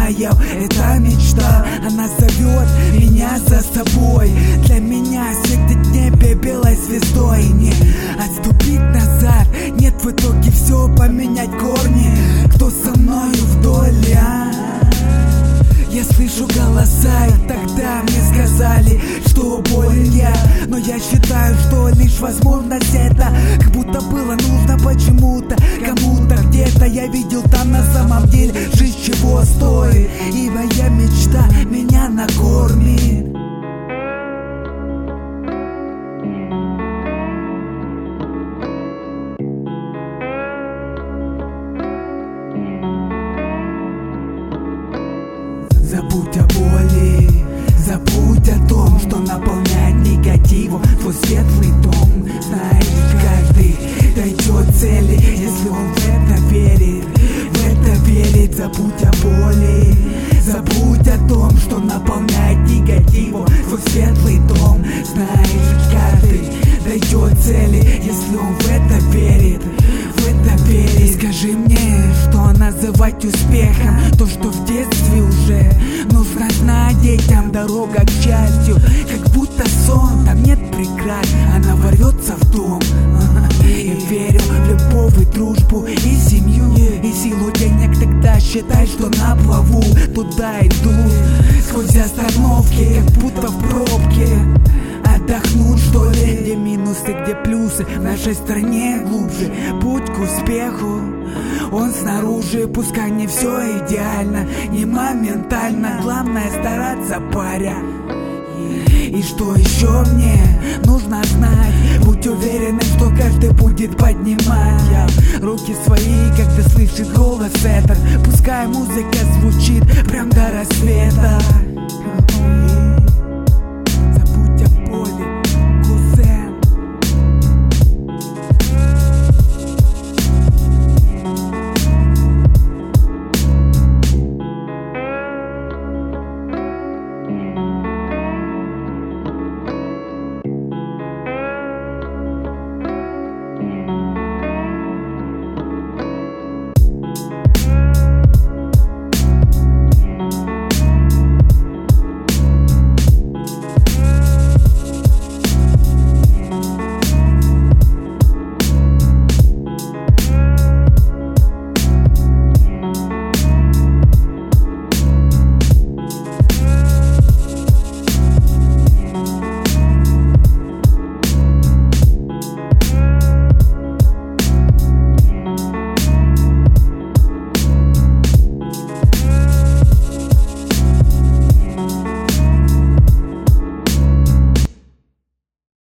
знаю, это мечта, она зовет меня за собой. Для меня светит в небе белой звездой. Не отступить назад, нет, в итоге все поменять корни. Кто со мною вдоль, Я слышу голоса, и тогда мне сказали, что болен я. Но я считаю, что лишь возможность это как будто было нужно почему-то, кому-то где-то. Я видел там на самом деле жизнь чего стоит, и моя мечта меня накормит. Забудь о боли, забудь о том, что наполняет негативом твой светлый дом. Знаешь, каждый дойдет цели, если он в это верит, Забудь о боли, забудь о том, что наполняет негативом твой светлый дом. Знаешь, каждый дойдет цели, если он в это верит, Скажи мне, что называть успехом то, что в детстве уже нужно знать детям. Дорога к счастью, как будто сон, там нет преград, она ворвется в дом. И верю в любовь и дружбу, и семью, и силу денег. Тогда считай, что на плаву, туда иду сквозь остановки, как будто в пробке. Отдохнуть, что ли? Где минусы, где плюсы? В нашей стране глубже путь к успеху, он снаружи. Пускай не все идеально, не моментально, главное стараться, паря. И что еще мне нужно знать? Будь уверенным, что каждый будет поднимать руки свои, когда слышит голос этот. Пускай музыка звучит прям до рассвета.